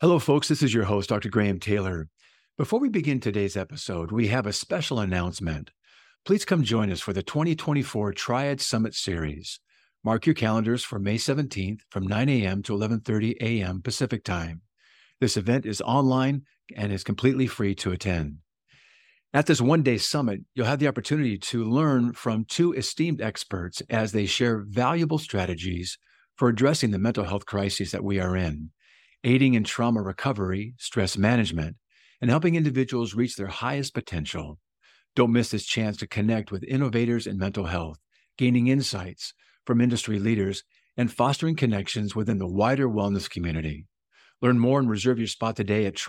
Hello, folks. This is your host, Dr. Graham Taylor. Before we begin today's episode, we have a special announcement. Please come join us for the 2024 Triad Summit Series. Mark your calendars for May 17th from 9 a.m. to 11:30 a.m. Pacific Time. This event is online and is completely free to attend. At this one-day summit, you'll have the opportunity to learn from two esteemed experts as they share valuable strategies for addressing the mental health crises that we are in, aiding in trauma recovery, stress management, and helping individuals reach their highest potential. Don't miss this chance to connect with innovators in mental health, gaining insights from industry leaders, and fostering connections within the wider wellness community. Learn more and reserve your spot today at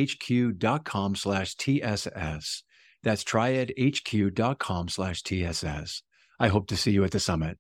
triadhq.com/TSS. That's triadhq.com/TSS. I hope to see you at the summit.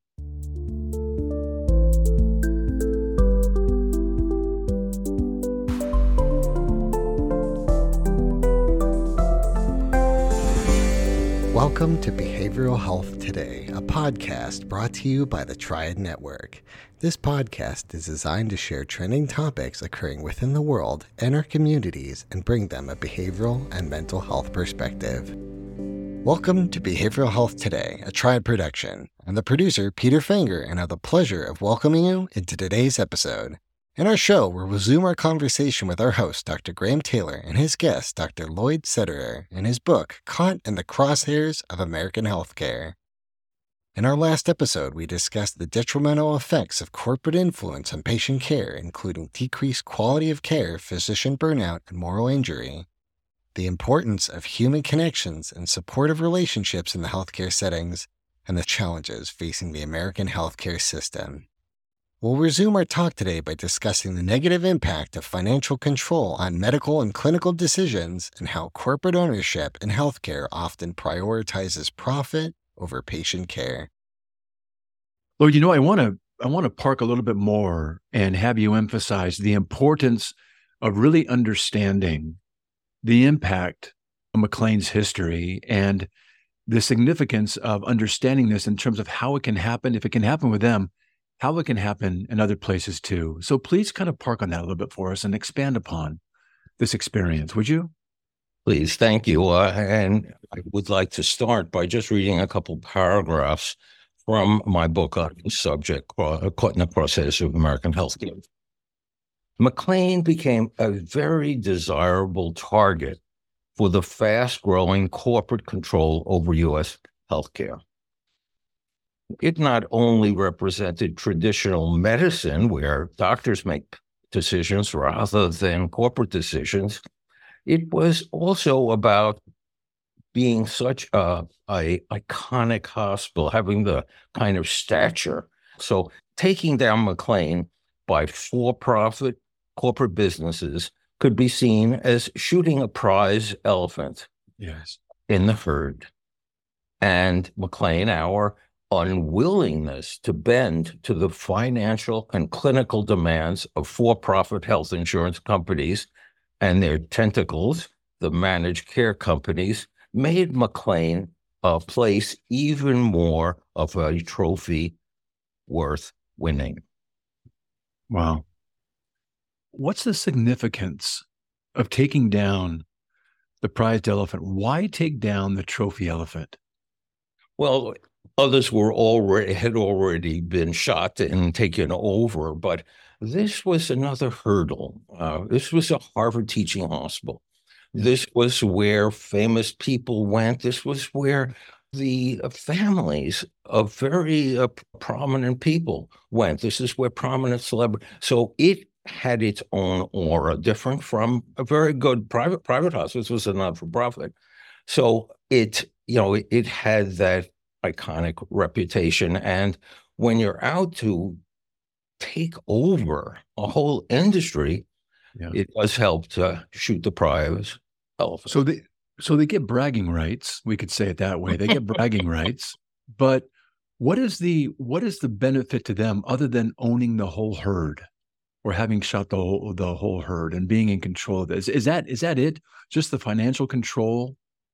Welcome to Behavioral Health Today, a podcast brought to you by the Triad Network. This podcast is designed to share trending topics occurring within the world and our communities and bring them a behavioral and mental health perspective. Welcome to Behavioral Health Today, a Triad production. I'm the producer, Peter Fanger, and I have the pleasure of welcoming you into today's episode. In our show, we'll resume our conversation with our host, Dr. Graham Taylor, and his guest, Dr. Lloyd Sederer, in his book, Caught in the Crosshairs of American Healthcare. In our last episode, we discussed the detrimental effects of corporate influence on patient care, including decreased quality of care, physician burnout, and moral injury, the importance of human connections and supportive relationships in the healthcare settings, and the challenges facing the American healthcare system. We'll resume our talk today by discussing the negative impact of financial control on medical and clinical decisions and how corporate ownership in healthcare often prioritizes profit over patient care. Lord, I want to park a little bit more and have you emphasize the importance of really understanding the impact of McLean's history and the significance of understanding this in terms of how it can happen, if it can happen with them, how it can happen in other places too. So please kind of park on that a little bit for us and expand upon this experience, would you? Please, thank you. And I would like to start by just reading a couple paragraphs from my book on the subject, Caught in the Crosshairs of American Healthcare. McLean became a very desirable target for the fast-growing corporate control over U.S. healthcare. It not only represented traditional medicine, where doctors make decisions rather than corporate decisions, it was also about being such a iconic hospital, having the kind of stature. So taking down McLean by for-profit corporate businesses could be seen as shooting a prize elephant in the herd. And McLean, our unwillingness to bend to the financial and clinical demands of for-profit health insurance companies and their tentacles, the managed care companies, made McLean a place even more of a trophy worth winning. Wow. What's the significance of taking down the prized elephant? Why take down the trophy elephant? Well, others had already been shot and taken over, but this was another hurdle. This was a Harvard teaching hospital. This was where famous people went. This was where the families of very prominent people went. This is where prominent celebrities. So it had its own aura, different from a very good private hospital. This was a not-for-profit. So it had that iconic reputation. And when you're out to take over a whole industry, it does help to shoot the prize elephant. So they get bragging rights. We could say it that way. They get bragging rights. But what is the benefit to them other than owning the whole herd or having shot the whole herd and being in control of this? Is that it? Just the financial control?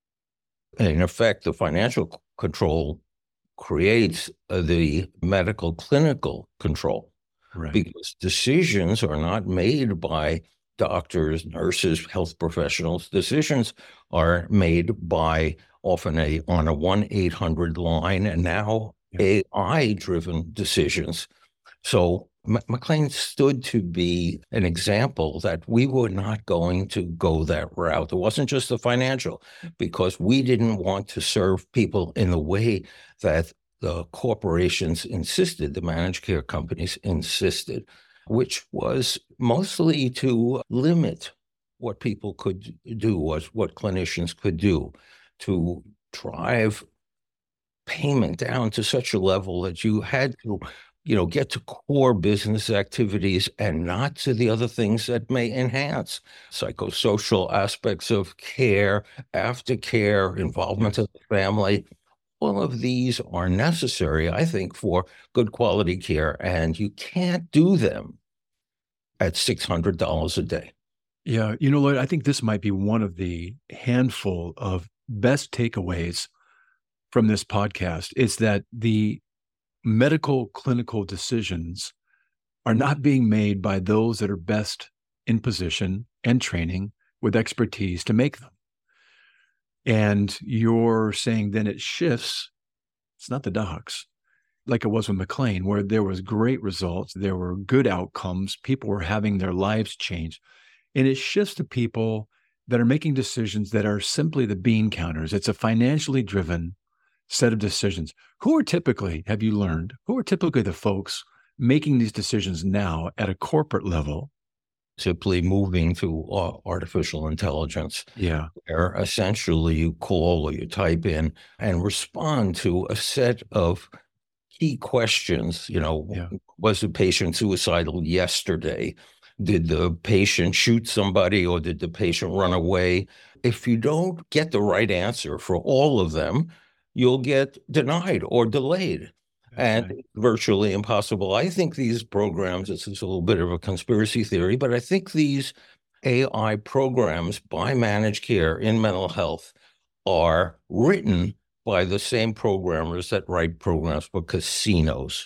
In effect, the financial control creates the medical clinical control, right? Because decisions are not made by doctors, nurses, health professionals. Decisions are made by often on a 1-800 line, and now AI-driven decisions. So McLean stood to be an example that we were not going to go that route. It wasn't just the financial, because we didn't want to serve people in the way that the corporations insisted, the managed care companies insisted, which was mostly to limit what people could do, what clinicians could do, to drive payment down to such a level that you had to get to core business activities and not to the other things that may enhance psychosocial aspects of care, aftercare, involvement of the family. All of these are necessary, I think, for good quality care, and you can't do them at $600 a day. Yeah. Lloyd, I think this might be one of the handful of best takeaways from this podcast is that the medical clinical decisions are not being made by those that are best in position and training with expertise to make them. And you're saying then it shifts. It's not the docs like it was with McLean, where there was great results. There were good outcomes. People were having their lives changed. And it shifts to people that are making decisions that are simply the bean counters. It's a financially driven set of decisions. Who are typically, have you learned, who are typically the folks making these decisions now at a corporate level? Simply moving to artificial intelligence. Yeah. Where essentially you call or you type in and respond to a set of key questions. Was the patient suicidal yesterday? Did the patient shoot somebody, or did the patient run away? If you don't get the right answer for all of them, you'll get denied or delayed. And it's virtually impossible. I think these programs, this is a little bit of a conspiracy theory, but I think these AI programs by managed care in mental health are written by the same programmers that write programs for casinos,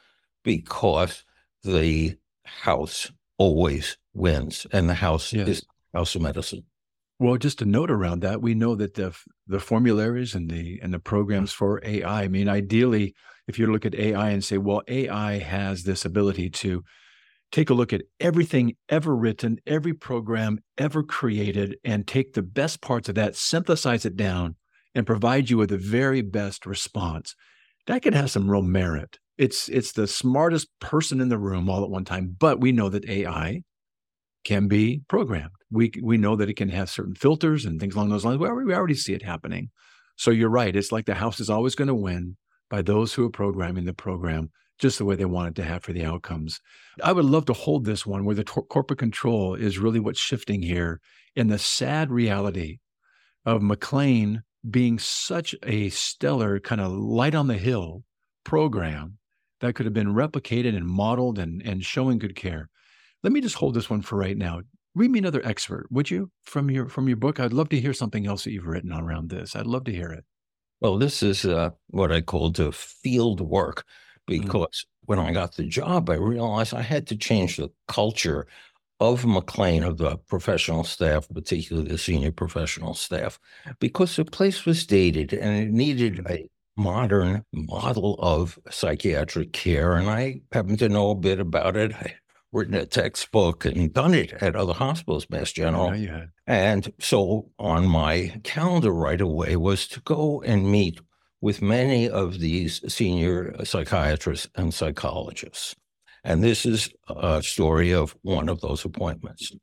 because the house always wins, and the house is the house of medicine. Well, just a note around that, we know that the formularies and the programs for AI, I mean, ideally, if you look at AI and say, well, AI has this ability to take a look at everything ever written, every program ever created, and take the best parts of that, synthesize it down, and provide you with the very best response. That could have some real merit. It's the smartest person in the room all at one time, but we know that AI can be programmed. We know that it can have certain filters and things along those lines. We already see it happening. So you're right. It's like the house is always going to win by those who are programming the program just the way they want it to have for the outcomes. I would love to hold this one where the corporate control is really what's shifting here, in the sad reality of McLean being such a stellar kind of light on the hill program that could have been replicated and modeled and showing good care. Let me just hold this one for right now. Read me another excerpt, would you, from your book? I'd love to hear something else that you've written around this. I'd love to hear it. Well, this is what I called the field work, because when I got the job, I realized I had to change the culture of McLean, of the professional staff, particularly the senior professional staff, because the place was dated and it needed a modern model of psychiatric care. And I happen to know a bit about it. I written a textbook and done it at other hospitals, Mass General. And so on my calendar right away was to go and meet with many of these senior psychiatrists and psychologists. And this is a story of one of those appointments.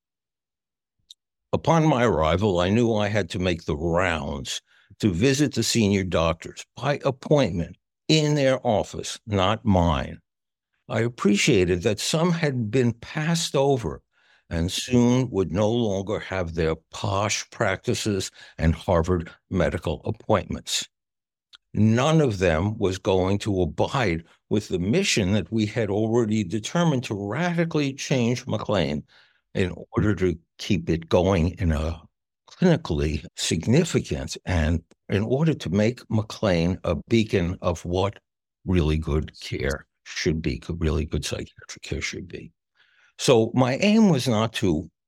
Upon my arrival, I knew I had to make the rounds to visit the senior doctors by appointment in their office, not mine. I appreciated that some had been passed over and soon would no longer have their posh practices and Harvard medical appointments. None of them was going to abide with the mission that we had already determined to radically change McLean in order to keep it going in a clinically significant, and in order to make McLean a beacon of what really good care should be, really good psychiatric care should be. So my aim was not to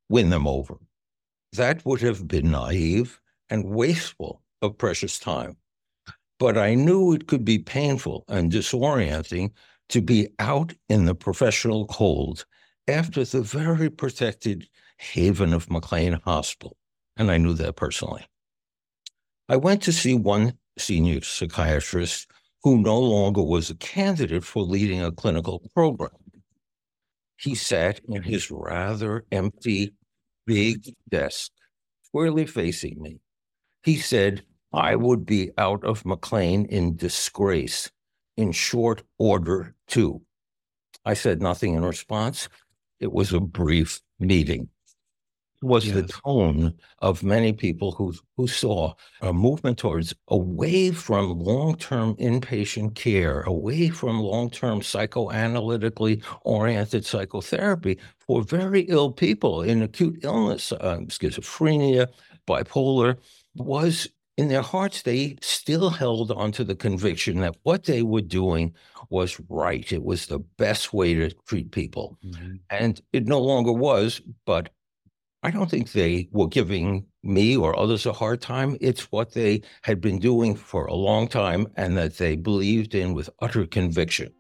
win them over. That would have been naive and wasteful of precious time. But I knew it could be painful and disorienting to be out in the professional cold after the very protected haven of McLean Hospital, and I knew that personally. I went to see one senior psychiatrist who no longer was a candidate for leading a clinical program. He sat in his rather empty, big desk, squarely facing me. He said, I would be out of McLean in disgrace, in short order, too. I said nothing in response. It was a brief meeting. It was the tone of many people who saw a movement towards away from long-term inpatient care, away from long-term psychoanalytically oriented psychotherapy for very ill people in acute illness, schizophrenia, bipolar, was in their hearts, they still held on to the conviction that what they were doing was right. It was the best way to treat people. Mm-hmm. And it no longer was, but I don't think they were giving me or others a hard time. It's what they had been doing for a long time and that they believed in with utter conviction.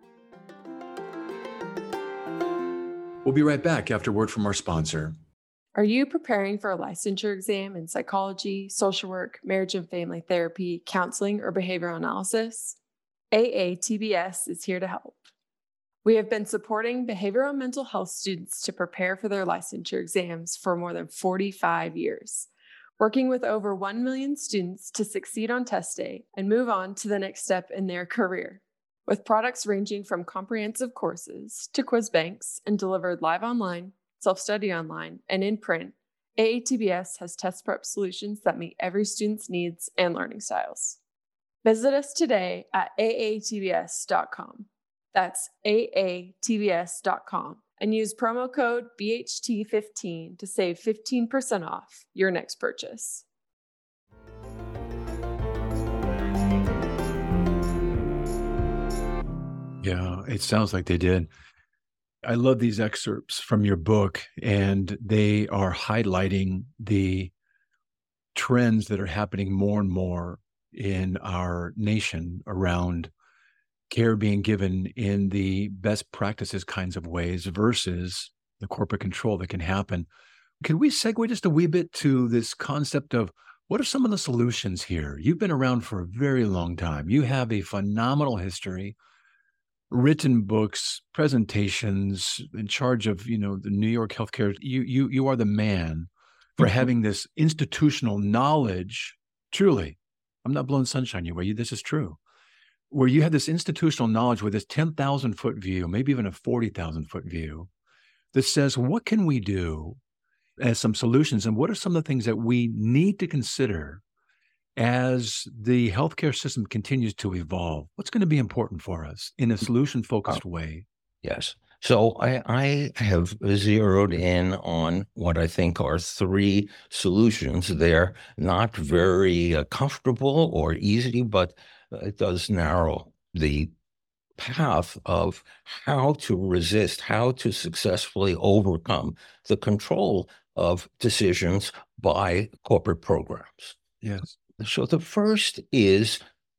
We'll be right back after word from our sponsor. Are you preparing for a licensure exam in psychology, social work, marriage and family therapy, counseling, or behavioral analysis? AATBS is here to help. We have been supporting behavioral and mental health students to prepare for their licensure exams for more than 45 years, working with over 1 million students to succeed on test day and move on to the next step in their career. With products ranging from comprehensive courses to quiz banks and delivered live online, self-study online, and in print, AATBS has test prep solutions that meet every student's needs and learning styles. Visit us today at aatbs.com. That's aatbs.com and use promo code BHT15 to save 15% off your next purchase. Yeah, it sounds like they did. I love these excerpts from your book, and they are highlighting the trends that are happening more and more in our nation around care being given in the best practices kinds of ways versus the corporate control that can happen. Can we segue just a wee bit to this concept of what are some of the solutions here? You've been around for a very long time. You have a phenomenal history, written books, presentations, in charge of, the New York healthcare. You are the man for having this institutional knowledge. Truly, I'm not blowing sunshine your way. This is true. Where you have this institutional knowledge with this 10,000-foot view, maybe even a 40,000-foot view, that says, what can we do as some solutions? And what are some of the things that we need to consider as the healthcare system continues to evolve? What's going to be important for us in a solution-focused way? Yes. So I have zeroed in on what I think are 3 solutions. They're not very comfortable or easy, but it does narrow the path of how to resist, how to successfully overcome the control of decisions by corporate programs. Yes. So the first is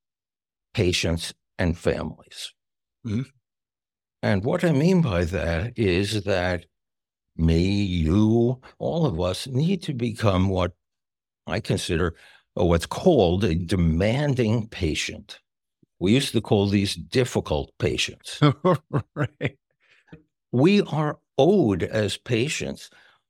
patients and families. Mm-hmm. And what I mean by that is that me, you, all of us need to become what I consider what's called a demanding patient. We used to call these difficult patients. Right. We are owed as patients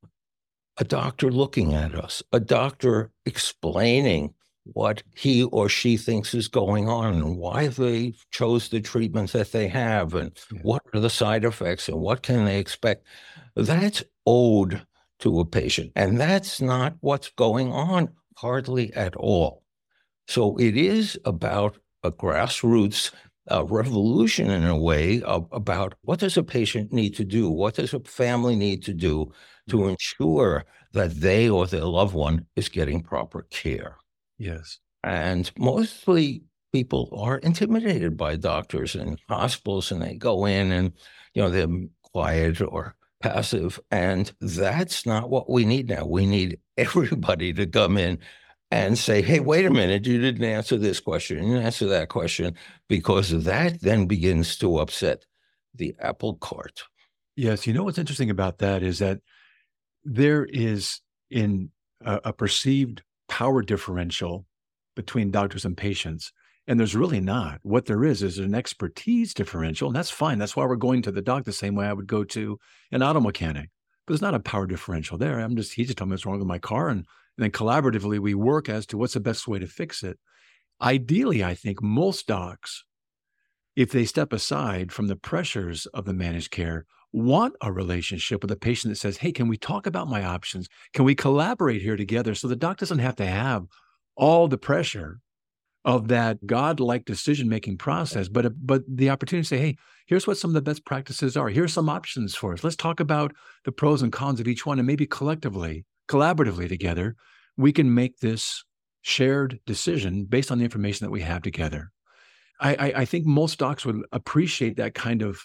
a doctor looking at us, a doctor explaining what he or she thinks is going on and why they chose the treatments that they have and what are the side effects and what can they expect. That's owed to a patient. And that's not what's going on hardly at all. So it is about a grassroots revolution in a way about what does a patient need to do? What does a family need to do to ensure that they or their loved one is getting proper care? Yes. And mostly people are intimidated by doctors and hospitals, and they go in and, they're quiet or passive. And that's not what we need now. We need everybody to come in and say, hey, wait a minute, you didn't answer this question, you didn't answer that question, because that then begins to upset the apple cart. Yes. You know what's interesting about that is that there is in a perceived power differential between doctors and patients. And there's really not. What there is an expertise differential, and that's fine. That's why we're going to the doc the same way I would go to an auto mechanic. But there's not a power differential there. He just told me what's wrong with my car. And then collaboratively, we work as to what's the best way to fix it. Ideally, I think most docs, if they step aside from the pressures of the managed care, want a relationship with a patient that says, hey, can we talk about my options? Can we collaborate here together so the doc doesn't have to have all the pressure of that godlike decision-making process, but the opportunity to say, hey, here's what some of the best practices are. Here's some options for us. Let's talk about the pros and cons of each one, and maybe collaboratively together, we can make this shared decision based on the information that we have together. I think most docs would appreciate that kind of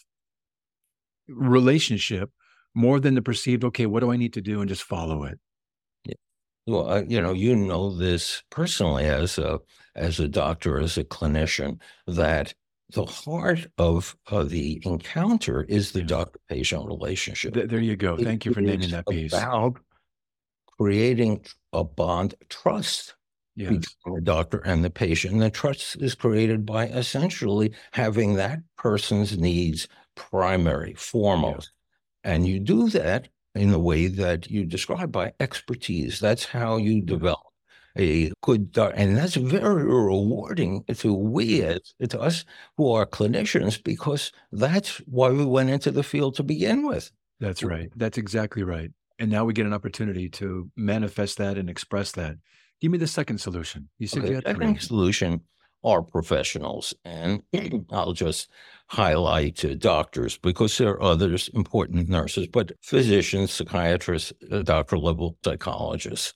relationship more than the perceived, okay, what do I need to do, and just follow it. Well, you know this personally as a doctor, as a clinician, that the heart of the encounter is the doctor-patient relationship. There you go. Thank you for naming that piece. About creating a bond, trust between the doctor and the patient. The trust is created by essentially having that person's needs primary, foremost. And you do that in the way that you describe by expertise. That's how you develop a good doctor. And that's very rewarding to us who are clinicians, because that's why we went into the field to begin with. That's right. That's exactly right. And now we get an opportunity to manifest that and express that. Give me the second solution. You said you had three. The second solution are professionals. And I'll just highlight doctors, because there are others, important nurses, but physicians, psychiatrists, doctor-level psychologists.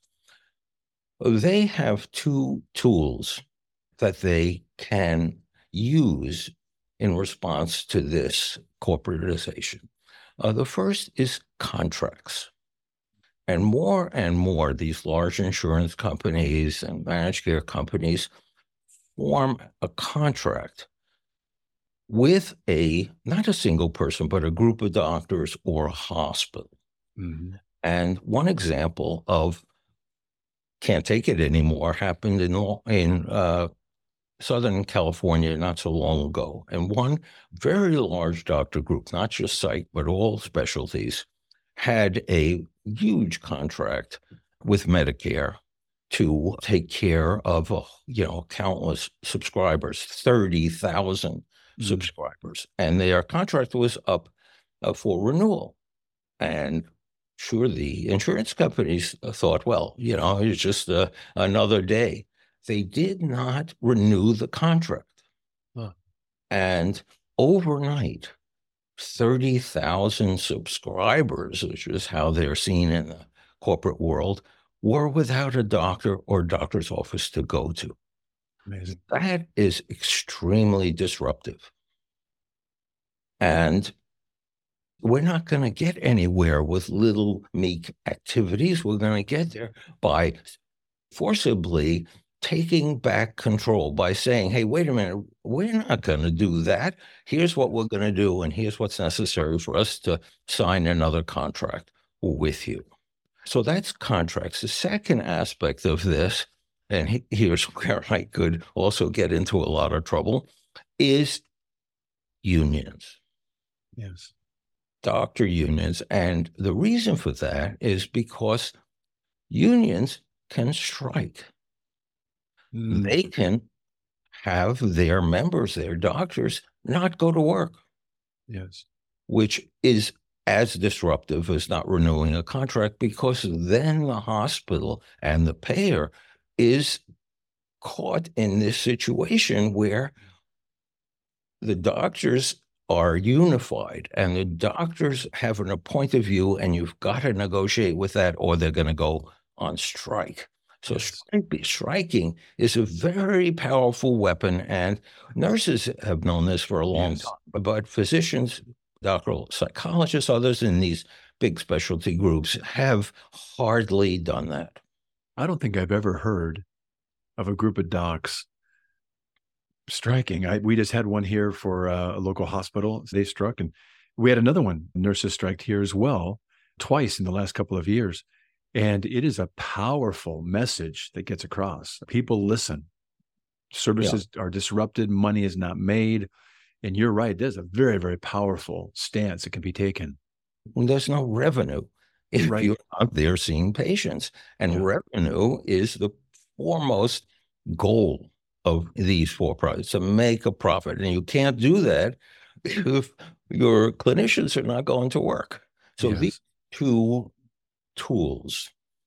They have two tools that they can use in response to this corporatization. The first is contracts. And more, these large insurance companies and managed care companies form a contract with not a single person, but a group of doctors or a hospital. Mm-hmm. And one example of can't take it anymore happened in Southern California not so long ago. And one very large doctor group, not just psych, but all specialties, had a huge contract with Medicare to take care of, countless subscribers, 30,000 subscribers. And their contract was up for renewal. And sure, the insurance companies thought, well, it's just another day. They did not renew the contract. Huh. And overnight, 30,000 subscribers, which is how they're seen in the corporate world, were without a doctor or doctor's office to go to. Amazing. That is extremely disruptive. And we're not going to get anywhere with little meek activities. We're going to get there by forcibly taking back control, by saying, hey, wait a minute, we're not going to do that. Here's what we're going to do, and here's what's necessary for us to sign another contract with you. So that's contracts. The second aspect of this, and here's where I could also get into a lot of trouble, is unions. Yes. Doctor unions. And the reason for that is because unions can strike. They can have their members, their doctors, not go to work. Yes. Which is as disruptive as not renewing a contract, because then the hospital and the payer is caught in this situation where the doctors are unified and the doctors have a point of view, and you've got to negotiate with that or they're going to go on strike. So striking is a very powerful weapon, and nurses have known this for a long time, but physicians, doctoral psychologists, others in these big specialty groups have hardly done that. I don't think I've ever heard of a group of docs striking. We just had one here for a local hospital. They struck, and we had another one. Nurses striked here as well, twice in the last couple of years. And it is a powerful message that gets across. People listen. Services are disrupted. Money is not made. And you're right. There's a very, very powerful stance that can be taken. When there's no revenue if you're out there seeing patients. And revenue is the foremost goal of these for-profits, to make a profit. And you can't do that if your clinicians are not going to work. So these two tools,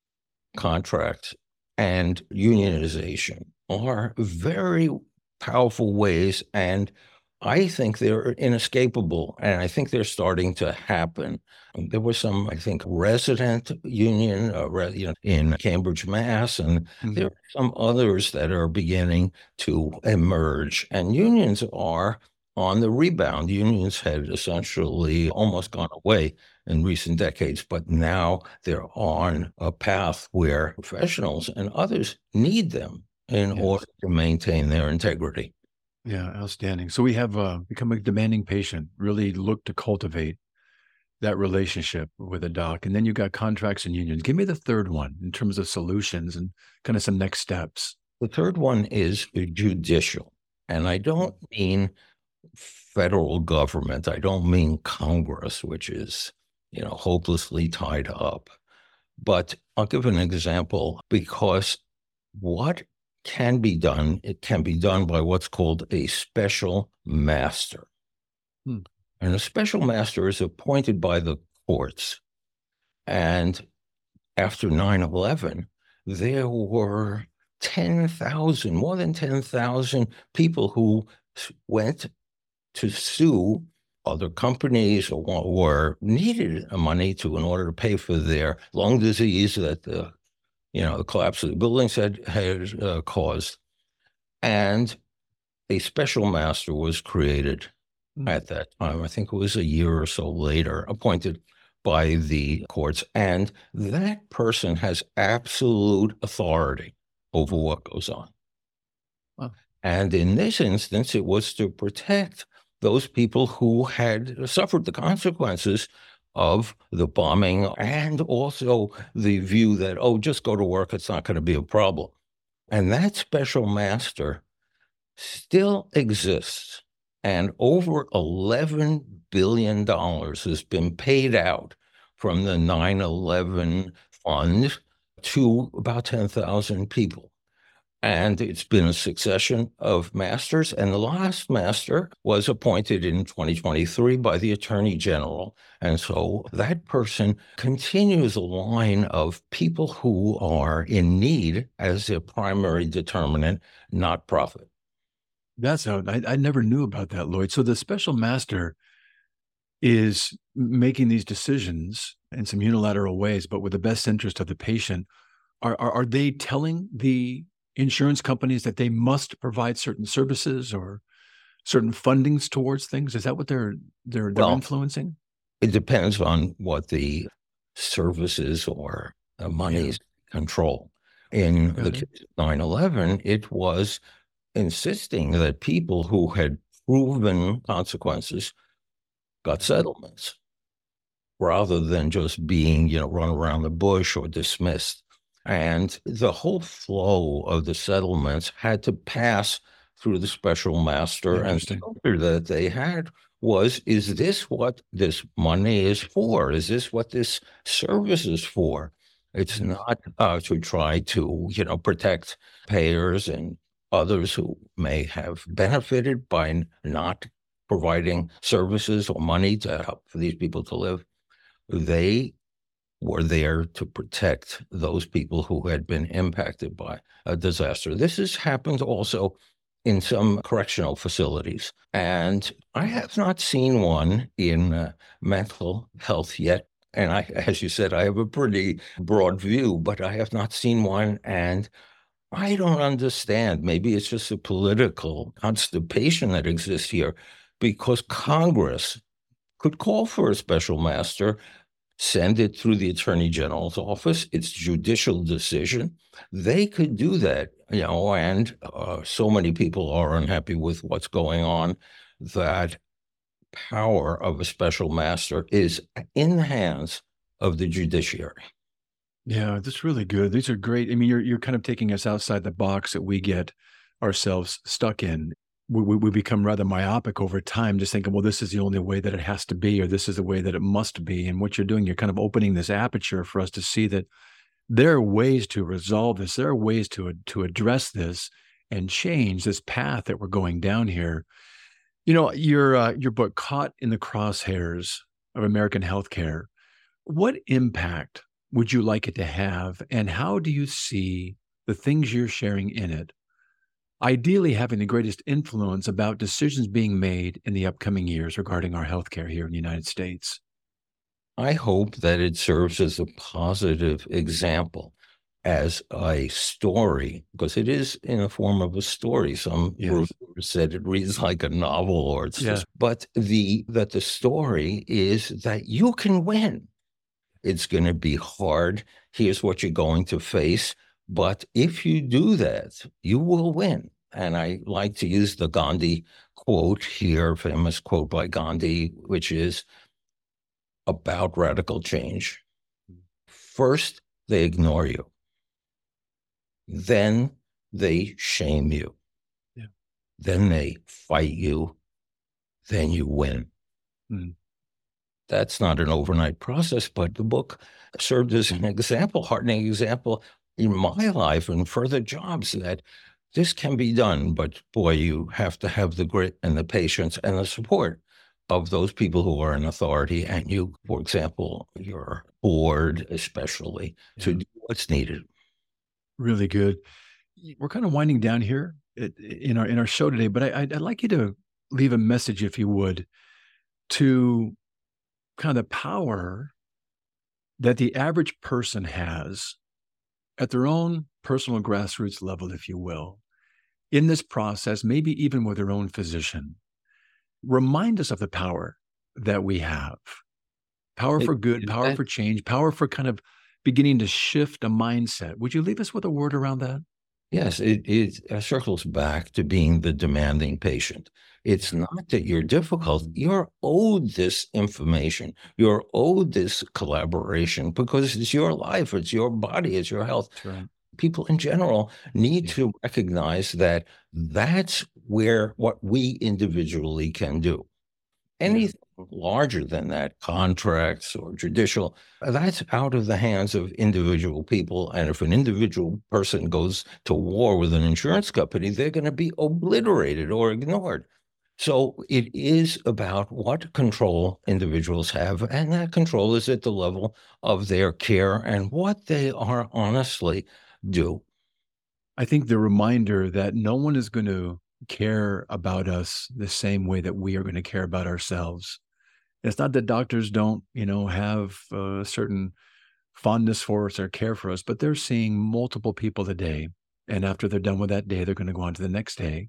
contract and unionization, are very powerful ways, and I think they're inescapable, and I think they're starting to happen. There was some, I think, resident union in Cambridge, Mass., and there are some others that are beginning to emerge. And unions are on the rebound. Unions had essentially almost gone away in recent decades, but now they're on a path where professionals and others need them in order to maintain their integrity. Yeah, outstanding. So we have become a demanding patient, really look to cultivate that relationship with a doc. And then you got contracts and unions. Give me the third one in terms of solutions and kind of some next steps. The third one is judicial. And I don't mean federal government. I don't mean Congress, which is, hopelessly tied up. But I'll give an example, because what can be done, it can be done by what's called a special master. And a special master is appointed by the courts. And after 9/11, there were more than 10,000 people who went to sue other companies or needed money in order to pay for their lung disease that the collapse of the buildings had caused. And a special master was created at that time. I think it was a year or so later, appointed by the courts. And that person has absolute authority over what goes on. Wow. And in this instance, it was to protect those people who had suffered the consequences of the bombing, and also the view that, just go to work, it's not going to be a problem. And that special master still exists, and over $11 billion has been paid out from the 9/11 fund to about 10,000 people. And it's been a succession of masters. And the last master was appointed in 2023 by the Attorney General. And so that person continues a line of people who are in need as their primary determinant, not profit. That's how I never knew about that, Lloyd. So the special master is making these decisions in some unilateral ways, but with the best interest of the patient. Are they telling the insurance companies that they must provide certain services or certain fundings towards things? Is that what they're influencing? It depends on what the services or the monies control. In the case of 9/11, it was insisting that people who had proven consequences got settlements rather than just being, run around the bush or dismissed. And the whole flow of the settlements had to pass through the special master. And the filter that they had was, is this what this money is for? Is this what this service is for? It's not to try to, protect payers and others who may have benefited by not providing services or money to help for these people to live. They were there to protect those people who had been impacted by a disaster. This has happened also in some correctional facilities. And I have not seen one in mental health yet. And as you said, I have a pretty broad view, but I have not seen one. And I don't understand. Maybe it's just a political constipation that exists here, because Congress could call for a special master send it through the Attorney General's office. It's judicial decision. They could do that, and so many people are unhappy with what's going on that power of a special master is in the hands of the judiciary. Yeah, that's really good. These are great. I mean, you're kind of taking us outside the box that we get ourselves stuck in. We become rather myopic over time, just thinking, well, this is the only way that it has to be, or this is the way that it must be. And what you're doing, you're kind of opening this aperture for us to see that there are ways to resolve this. There are ways to address this and change this path that we're going down here. Your book, Caught in the Crosshairs of American Healthcare, what impact would you like it to have? And how do you see the things you're sharing in it ideally having the greatest influence about decisions being made in the upcoming years regarding our healthcare here in the United States? I hope that it serves as a positive example, as a story, because it is in the form of a story. Some reviewers said it reads like a novel, or it's just, but that the story is that you can win. It's going to be hard. Here's what you're going to face. But if you do that, you will win. And I like to use the Gandhi quote here, famous quote by Gandhi, which is about radical change. First, they ignore you. Then they shame you. Yeah. Then they fight you. Then you win. Mm. That's not an overnight process, but the book served as an example, heartening example in my life and further jobs that this can be done. But boy, you have to have the grit and the patience and the support of those people who are in authority, and you, for example, your board especially, to do what's needed. Really good. We're kind of winding down here in our show today, but I'd like you to leave a message, if you would, to kind of the power that the average person has at their own personal grassroots level, if you will, in this process, maybe even with their own physician. Remind us of the power that we have. Power for good, power for change, power for kind of beginning to shift a mindset. Would you leave us with a word around that? Yes, it circles back to being the demanding patient. It's not that you're difficult. You're owed this information. You're owed this collaboration because it's your life, it's your body, it's your health. That's right. People in general need to recognize that that's where what we individually can do. Anything larger than that, contracts or judicial, that's out of the hands of individual people. And if an individual person goes to war with an insurance company, they're going to be obliterated or ignored. So it is about what control individuals have, and that control is at the level of their care and what they are honestly do. I think the reminder that no one is going to care about us the same way that we are going to care about ourselves. It's not that doctors don't, have a certain fondness for us or care for us, but they're seeing multiple people a day. And after they're done with that day, they're going to go on to the next day.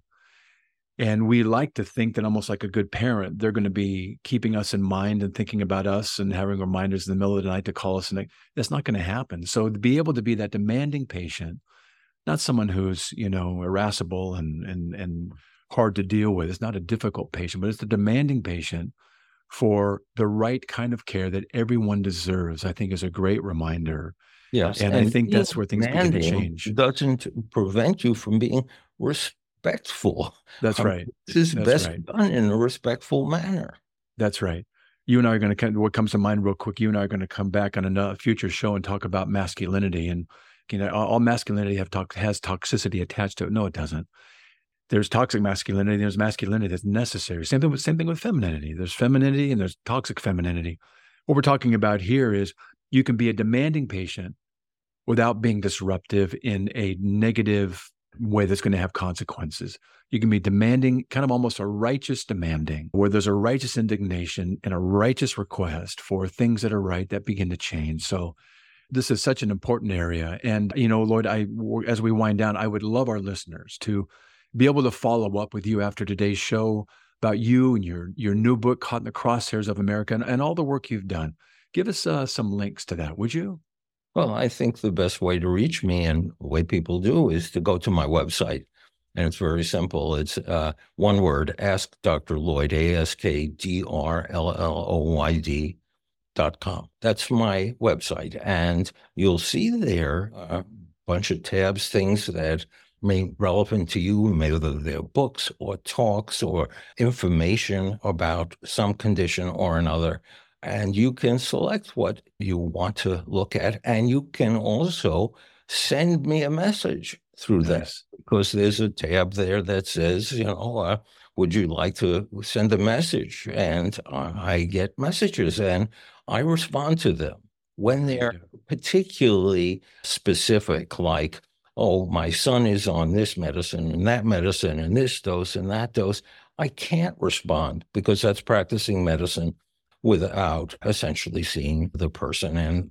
And we like to think that almost like a good parent, they're going to be keeping us in mind and thinking about us and having reminders in the middle of the night to call us. And that's not going to happen. So to be able to be that demanding patient, not someone who's, irascible and hard to deal with. It's not a difficult patient, but it's the demanding patient for the right kind of care that everyone deserves, I think is a great reminder. Yes. And I think that's where things begin to change. Doesn't prevent you from being respectful. That's right. This is best done in a respectful manner. That's right. You and I are going to, what comes to mind real quick, you and I are going to come back on a future show and talk about masculinity. And all masculinity has toxicity attached to it. No, it doesn't. There's toxic masculinity. There's masculinity that's necessary. Same thing with femininity. There's femininity and there's toxic femininity. What we're talking about here is you can be a demanding patient without being disruptive in a negative way that's going to have consequences. You can be demanding, kind of almost a righteous demanding, where there's a righteous indignation and a righteous request for things that are right that begin to change. So this is such an important area. And, Lloyd, as we wind down, I would love our listeners to be able to follow up with you after today's show about you and your new book, Caught in the Crosshairs of America, and all the work you've done. Give us some links to that, would you? Well, I think the best way to reach me, and the way people do, is to go to my website. And it's very simple. It's one word, Ask Dr. Lloyd, AskDrLLoyd.com. That's my website. And you'll see there a bunch of tabs, things that may be relevant to you, whether they're books or talks or information about some condition or another. And you can select what you want to look at. And you can also send me a message through that, because there's a tab there that says, would you like to send a message? And I get messages and I respond to them when they're particularly specific, like, oh, my son is on this medicine and this dose and that dose. I can't respond because that's practicing medicine without essentially seeing the person and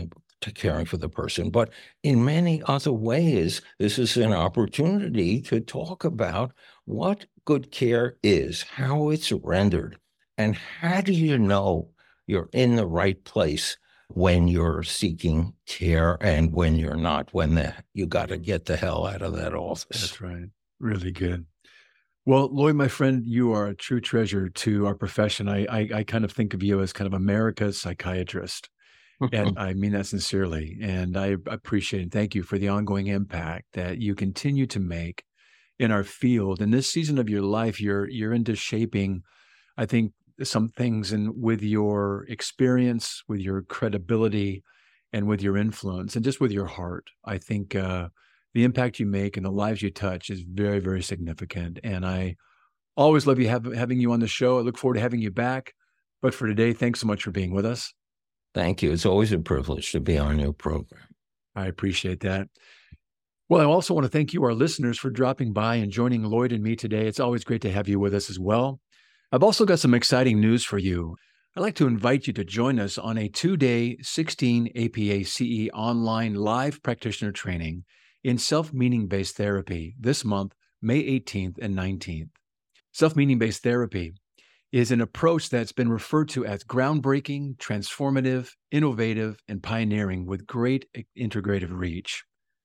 caring for the person. But in many other ways, this is an opportunity to talk about what good care is, how it's rendered, and how do you know you're in the right place when you're seeking care and when you're not, when you got to get the hell out of that office. That's right. Really good. Well, Lloyd, my friend, you are a true treasure to our profession. I kind of think of you as kind of America's psychiatrist. And I mean that sincerely. And I appreciate and thank you for the ongoing impact that you continue to make in our field. In this season of your life, you're into shaping, I think, some things, and with your experience, with your credibility, and with your influence, and just with your heart. I think the impact you make and the lives you touch is very, very significant. And I always love having you on the show. I look forward to having you back. But for today, thanks so much for being with us. Thank you. It's always a privilege to be on your program. I appreciate that. Well, I also want to thank you, our listeners, for dropping by and joining Lloyd and me today. It's always great to have you with us as well. I've also got some exciting news for you. I'd like to invite you to join us on a 2-day 16 APA CE online live practitioner training in self-meaning-based therapy this month, May 18th and 19th. Self-meaning-based therapy is an approach that's been referred to as groundbreaking, transformative, innovative, and pioneering with great integrative reach.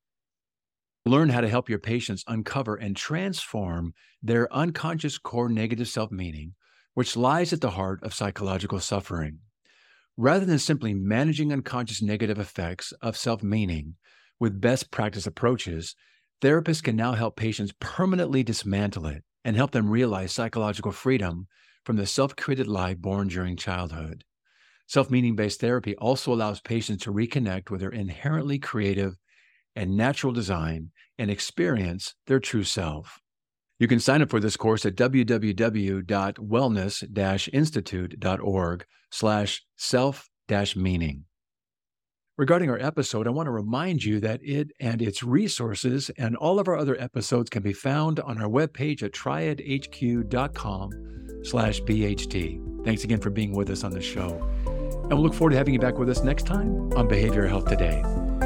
Learn how to help your patients uncover and transform their unconscious core negative self-meaning, which lies at the heart of psychological suffering. Rather than simply managing unconscious negative effects of self-meaning with best practice approaches, therapists can now help patients permanently dismantle it and help them realize psychological freedom from the self-created lie born during childhood. Self-meaning-based therapy also allows patients to reconnect with their inherently creative and natural design and experience their true self. You can sign up for this course at www.wellness-institute.org/self-meaning. Regarding our episode, I want to remind you that it and its resources and all of our other episodes can be found on our webpage at triadhq.com/BHT. Thanks again for being with us on the show. And we'll look forward to having you back with us next time on Behavioral Health Today.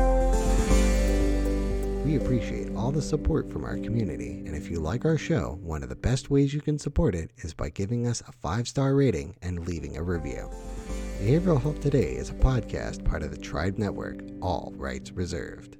We appreciate all the support from our community, and if you like our show, one of the best ways you can support it is by giving us a 5-star rating and leaving a review. Behavioral Health Today is a podcast part of the Triad Network, all rights reserved.